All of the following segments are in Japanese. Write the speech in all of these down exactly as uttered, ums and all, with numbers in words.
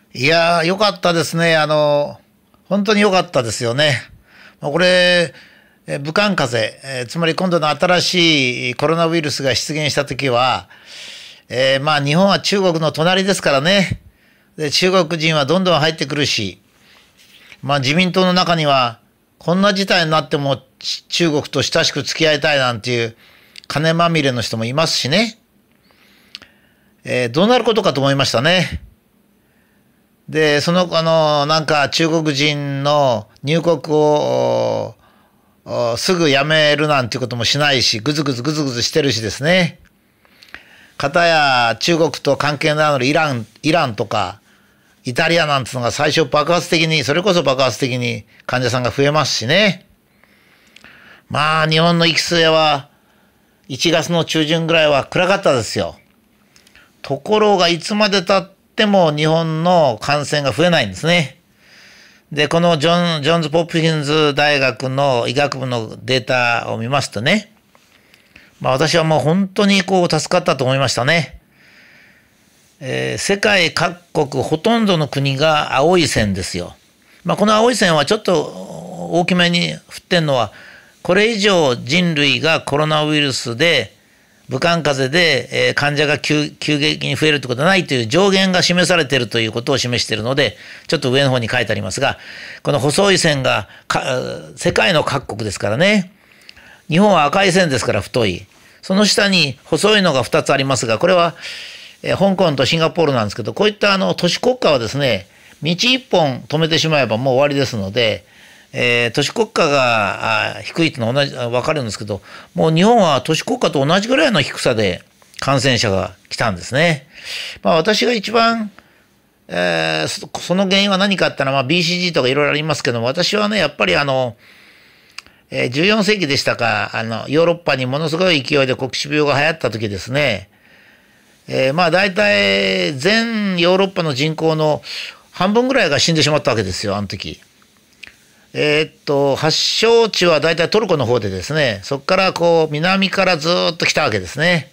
いやー、よかったですね。あの、本当によかったですよね。まあこれ、え武漢風邪、えーつまり今度の新しいコロナウイルスが出現したときは、えーまあ日本は中国の隣ですからね。で、中国人はどんどん入ってくるし、まあ自民党の中には、こんな事態になってもち中国と親しく付き合いたいなんていう金まみれの人もいますしね。えーどうなることかと思いましたね。で、その、あの、なんか中国人の入国をおすぐやめるなんていうこともしないし、ぐずぐずぐずぐずしてるしですね。かたや中国と関係のあるイラン、イランとか、イタリアなんていうのが最初爆発的に、それこそ爆発的に患者さんが増えますしね。まあ、日本の行く末はいちがつの中旬ぐらいは暗かったですよ。ところがいつまで経っても日本の感染が増えないんですね。で、このジョン、ジョンズ・ポップキンズ大学の医学部のデータを見ますとね、まあ私はもう本当にこう助かったと思いましたね。えー世界各国ほとんどの国が青い線ですよ。まあこの青い線はちょっと大きめに振ってんのは、これ以上人類がコロナウイルスで武漢風邪で、えー患者が急急激に増えるということはないという上限が示されているということを示しているので、ちょっと上の方に書いてありますが、この細い線がか世界の各国ですからね。日本は赤い線ですから太い。その下に細いのがふたつありますが、これは、えー香港とシンガポールなんですけど、こういったあの都市国家はですね、道一本止めてしまえばもう終わりですので、えー都市国家があ低いというのは同じ分かるんですけど、もう日本は都市国家と同じぐらいの低さで感染者が来たんですね。まあ私が一番、えーそその原因は何かってのは、まあ、ビーシージー とかいろいろありますけども、私はね、やっぱりあの、えーじゅうよん世紀でしたか、あの、ヨーロッパにものすごい勢いで黒死病が流行った時ですね、えーまあ大体全ヨーロッパの人口の半分ぐらいが死んでしまったわけですよ、あの時。えーっと、発祥地は大体トルコの方でですね、そこからこう南からずーっと来たわけですね。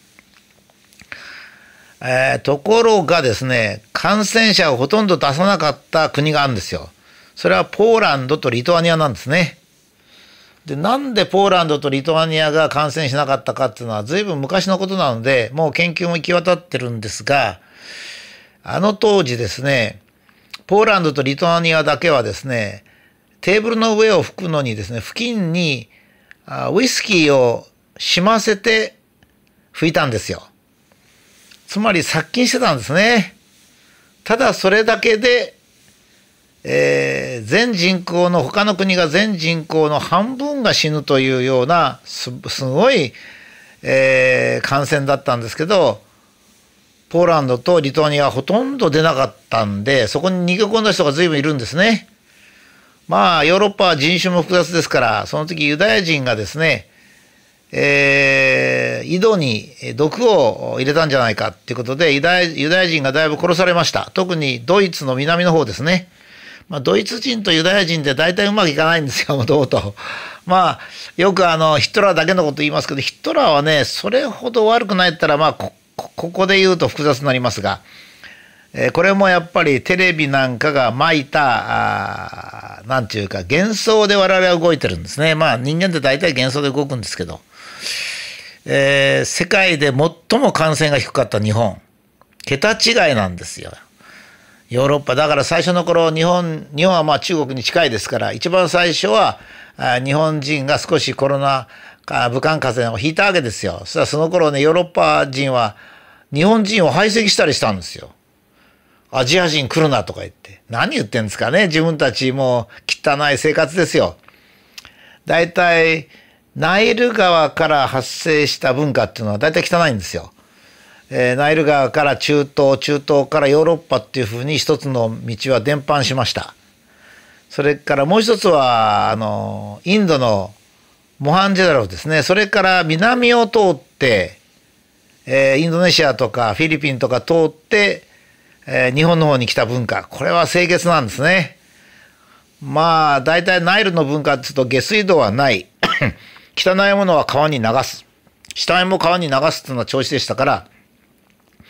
えーところがですね、感染者をほとんど出さなかった国があるんですよ。それはポーランドとリトアニアなんですね。で、なんでポーランドとリトアニアが感染しなかったかっていうのは随分昔のことなので、もう研究も行き渡ってるんですが、あの当時ですね、ポーランドとリトアニアだけはですね、テーブルの上を拭くのにですね、付近にあウイスキーを染ませて拭いたんですよ。つまり殺菌してたんですね。ただそれだけで、えー全人口の、他の国が全人口の半分が死ぬというような、す、すごい、えー感染だったんですけど、ポーランドとリトアニアはほとんど出なかったんで、そこに逃げ込んだ人が随分いるんですね。まあ、ヨーロッパは人種も複雑ですから、その時ユダヤ人がですね、えー井戸に毒を入れたんじゃないかっていうことで、ユダヤ、ユダヤ人がだいぶ殺されました。特にドイツの南の方ですね。まあ、ドイツ人とユダヤ人って大体うまくいかないんですよ、もともと。まあ、よくあの、ヒットラーだけのこと言いますけど、ヒットラーはね、それほど悪くないったら、まあ、こ、こここで言うと複雑になりますが、えーこれもやっぱりテレビなんかがまいた、あーなんていうか、幻想で我々は動いてるんですね。まあ、人間って大体幻想で動くんですけど、えー世界で最も感染が低かった日本、桁違いなんですよ。ヨーロッパ。だから最初の頃、日本、日本はまあ中国に近いですから、一番最初は、あ日本人が少しコロナ、あ武漢風邪をひいたわけですよ。そしたらその頃ね、ヨーロッパ人は日本人を排斥したりしたんですよ。アジア人来るなとか言って。何言ってんですかね。自分たちもう汚い生活ですよ。大体、ナイル川から発生した文化っていうのは大体汚いんですよ。えーナイル川から中東、中東からヨーロッパっていうふうに一つの道は伝播しました。それからもう一つは、あの、インドのモハンジェダロフですね。それから南を通って、えーインドネシアとかフィリピンとか通って、えー日本の方に来た文化。これは清潔なんですね。まあ、大体ナイルの文化って言うと下水道はない。汚いものは川に流す。死体も川に流すっていうのは調子でしたから、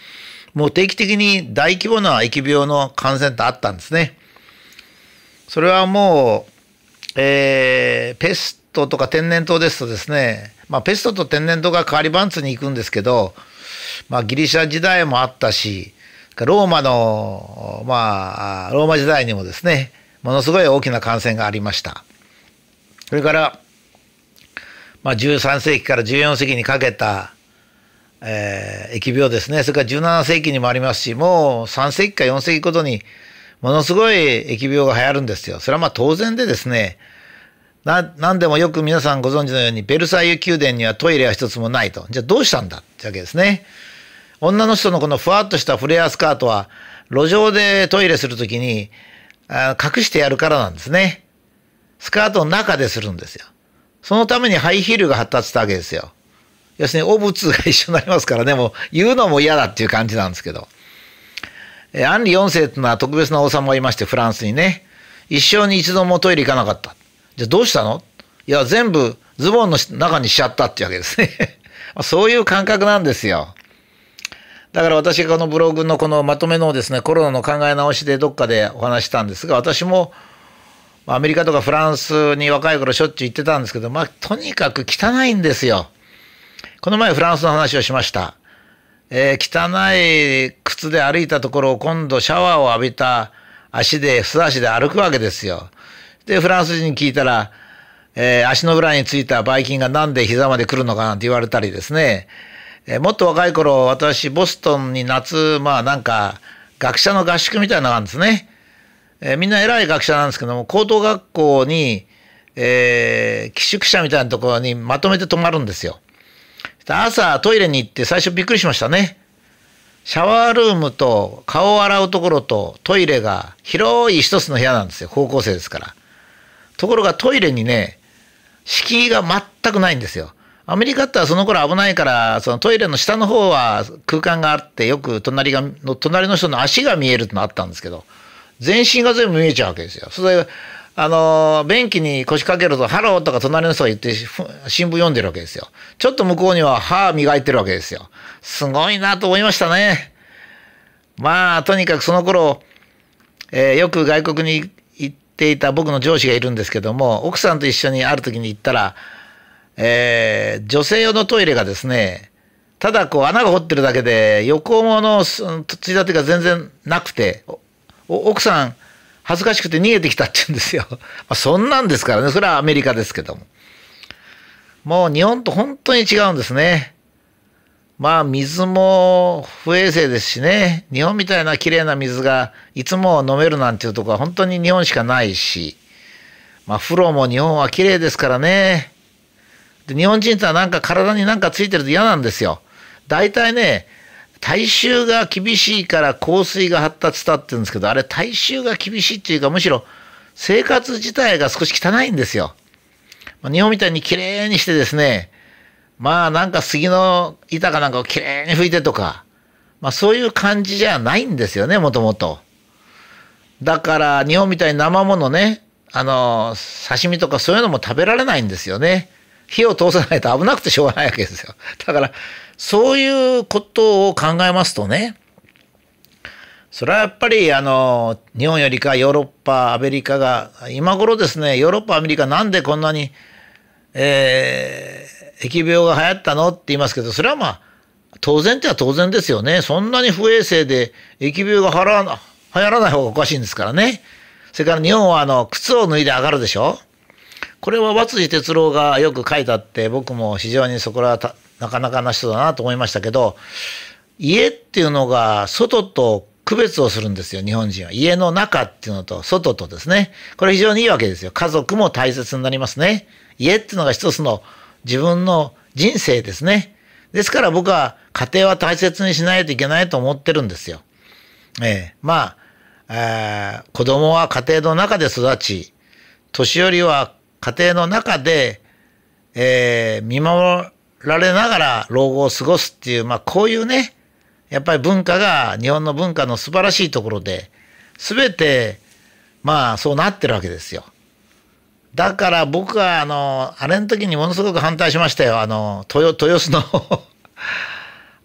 もう定期的に大規模な疫病の感染ってあったんですね。それはもう、えー、ペストとか天然痘ですとですね、まあ、ペストと天然痘が代わり番通に行くんですけど、まあ、ギリシャ時代もあったし、ローマの、まあ、ローマ時代にもですね、ものすごい大きな感染がありました。それから、まあ、じゅうさんせいきからじゅうよんせいきにかけた、えー、疫病ですね。それからじゅうななせいきにもありますし、もうさんせいきかよんせいきごとにものすごい疫病が流行るんですよ。それはまあ当然でですね、な、なんでもよく皆さんご存知のように、ベルサイユ宮殿にはトイレは一つもないと。じゃあどうしたんだってわけですね。女の人のこのふわっとしたフレアスカートは、路上でトイレするときにあ隠してやるからなんですね。スカートの中でするんですよ。そのためにハイヒールが発達したわけですよ。要するに、汚物が一緒になりますからね、もう言うのも嫌だっていう感じなんですけど。えアンリよんせいっていうのは特別な王様がいまして、フランスにね。一生に一度もトイレ行かなかった。じゃあどうしたの？いや、全部ズボンの中にしちゃったっていうわけですね。そういう感覚なんですよ。だから私がこのブログのこのまとめのですね、コロナの考え直しでどっかでお話したんですが、私もアメリカとかフランスに若い頃しょっちゅう行ってたんですけど、まあ、とにかく汚いんですよ。この前フランスの話をしました。えー、汚い靴で歩いたところを今度シャワーを浴びた足で、素足で歩くわけですよ。で、フランス人に聞いたら、えー、足の裏についたばい菌がなんで膝まで来るのかなんて言われたりですね。えー、もっと若い頃、私、ボストンに夏、まあなんか、学者の合宿みたいなのがあるんですね。えー、みんな偉い学者なんですけども、高等学校に、えー、寄宿舎みたいなところにまとめて泊まるんですよ。朝トイレに行って最初びっくりしましたね。シャワールームと顔を洗うところとトイレが広い一つの部屋なんですよ。高校生ですから。ところがトイレにね、敷居が全くないんですよ。アメリカってはその頃危ないから、そのトイレの下の方は空間があって、よく隣が、隣の人の足が見えるってのあったんですけど、全身が全部見えちゃうわけですよ。それで、あの、便器に腰掛けると、ハローとか隣の人が言って、新聞読んでるわけですよ。ちょっと向こうには歯磨いてるわけですよ。すごいなと思いましたね。まあ、とにかくその頃、えー、よく外国に行っていた僕の上司がいるんですけども、奥さんと一緒にある時に行ったら、えー、女性用のトイレがですね、ただこう穴が掘ってるだけで、横ものついたてが全然なくて、奥さん、恥ずかしくて逃げてきたって言うんですよ。まあ、そんなんですからね。それはアメリカですけども。もう日本と本当に違うんですね。まあ水も不衛生ですしね。日本みたいな綺麗な水がいつも飲めるなんていうところは本当に日本しかないし。まあ風呂も日本は綺麗ですからね。で日本人ってのはなんか体になんかついてると嫌なんですよ。大体ね、体臭が厳しいから香水が発達したって言うんですけど、あれ体臭が厳しいっていうか、むしろ生活自体が少し汚いんですよ。日本みたいにきれいにしてですね、まあなんか杉の板かなんかをきれいに拭いてとか、まあそういう感じじゃないんですよね、もともと。だから日本みたいに生ものね、あの、刺身とかそういうのも食べられないんですよね。火を通さないと危なくてしょうがないわけですよ。だから、そういうことを考えますとね、それはやっぱりあの日本よりかヨーロッパアメリカが今頃ですね、ヨーロッパアメリカなんでこんなに、えー、疫病が流行ったのって言いますけど、それはまあ当然っては当然ですよね。そんなに不衛生で疫病が流行らない方がおかしいんですからね。それから日本はあの靴を脱いで上がるでしょ。これは和辻哲郎がよく書いてあって、僕も非常にそこはなかなかな人だなと思いましたけど、家っていうのが外と区別をするんですよ、日本人は。家の中っていうのと外とですね。これ非常にいいわけですよ。家族も大切になりますね。家っていうのが一つの自分の人生ですね。ですから僕は家庭は大切にしないといけないと思ってるんですよ。ええ、まあ、えー、子供は家庭の中で育ち、年寄りは家庭の中で、えー、見守られながら老後を過ごすっていう、まあこういうね、やっぱり文化が日本の文化の素晴らしいところで、すべてまあそうなってるわけですよ。だから僕はあの、あれの時にものすごく反対しましたよ。あの、豊、豊洲の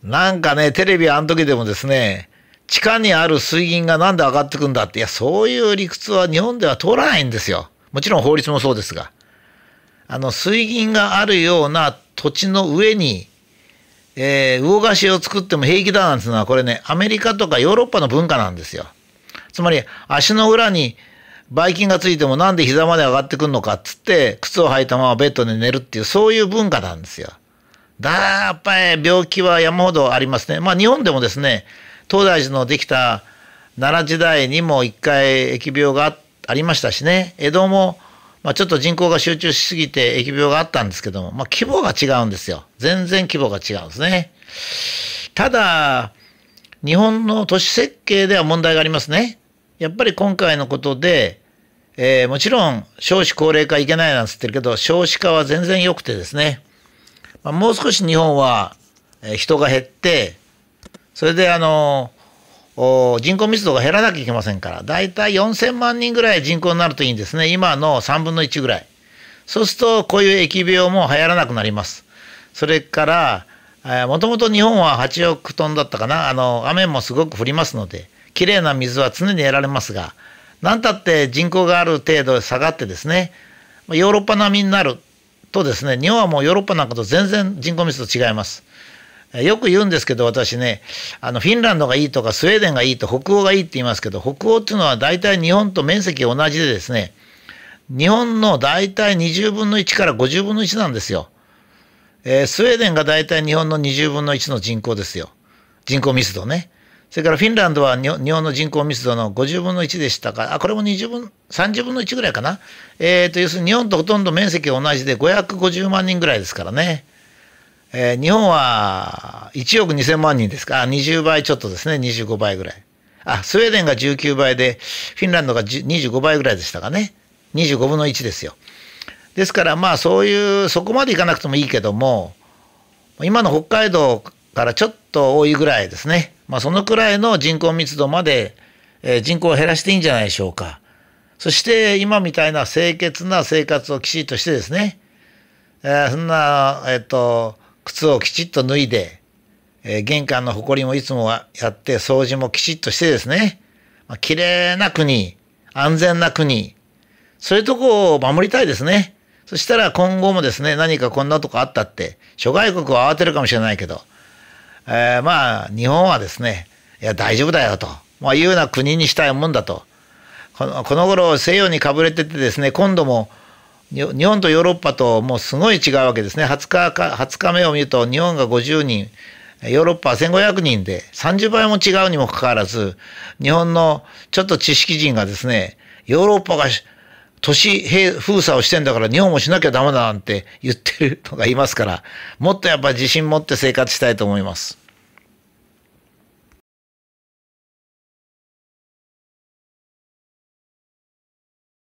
なんかね、テレビあの時でもですね、地下にある水銀がなんで上がってくんだって、いや、そういう理屈は日本では通らないんですよ。もちろん法律もそうですが。あの、水銀があるような土地の上に、えー、魚河岸を作っても平気だなんていうのは、これね、アメリカとかヨーロッパの文化なんですよ。つまり、足の裏にばい菌がついてもなんで膝まで上がってくるのかっつって、靴を履いたままベッドで寝るっていう、そういう文化なんですよ。だやっぱり病気は山ほどありますね。まあ日本でもですね、東大寺のできた奈良時代にも一回疫病がありましたしね、江戸も、まあ、ちょっと人口が集中しすぎて疫病があったんですけども、まあ、規模が違うんですよ。全然規模が違うんですね。ただ、日本の都市設計では問題がありますね。やっぱり今回のことで、えー、もちろん少子高齢化いけないなんつってるけど、少子化は全然良くてですね、まあ、もう少し日本は人が減って、それであの、人口密度が減らなきゃいけませんから、だいたいよんせんまんにんぐらい人口になるといいんですね。今のさんぶんのいちぐらい。そうすると、こういう疫病も流行らなくなります。それから、もともと日本ははちおくトンだったかな。あの、雨もすごく降りますので、きれいな水は常に得られますが、なんたって人口がある程度下がってですね、ヨーロッパ並みになるとですね、日本はもうヨーロッパなんかと全然人口密度違います。よく言うんですけど、私ね、あのフィンランドがいいとかスウェーデンがいいと北欧がいいって言いますけど、北欧っていうのは大体日本と面積が同じでですね、日本の大体にじゅうぶんのいちからごじゅうぶんのいちなんですよ。えー、スウェーデンが大体日本のにじゅうぶんのいちの人口ですよ。人口密度ね。それからフィンランドは日本の人口密度のごじゅうぶんのいちでしたから、あ、これもにじゅうぶん、さんじゅうぶんのいちぐらいかな。えーと、要するに日本とほとんど面積が同じでごひゃくごじゅうまんにんぐらいですからね。えー、日本はいちおくにせんまんにんですか。にじゅうばいちょっとですね。にじゅうごばいぐらい。あ、スウェーデンがじゅうきゅうばいで、フィンランドがにじゅうごばいぐらいでしたかね。にじゅうごぶんのいちですよ。ですからまあそういう、そこまでいかなくてもいいけども、今の北海道からちょっと多いぐらいですね。まあそのくらいの人口密度まで、えー、人口を減らしていいんじゃないでしょうか。そして今みたいな清潔な生活をきちっとしてですね、えー、そんな、えっと、靴をきちっと脱いで、えー、玄関の埃もいつもやって掃除もきちっとしてですね、まあ、綺麗な国、安全な国、そういうとこを守りたいですね。そしたら今後もですね、何かこんなとこあったって、諸外国は慌てるかもしれないけど、えー、まあ日本はですね、いや大丈夫だよと、まあ、いうような国にしたいもんだと。この、この頃西洋にかぶれててですね、今度も日本とヨーロッパともうすごい違うわけですね。はつかか、はつかめを見ると日本がごじゅうにん、ヨーロッパはせんごひゃくにんでさんじゅうばいも違うにもかかわらず、日本のちょっと知識人がですね、ヨーロッパが都市封鎖をしてんだから日本もしなきゃダメだなんて言ってるとか言いますから、もっとやっぱり自信持って生活したいと思います。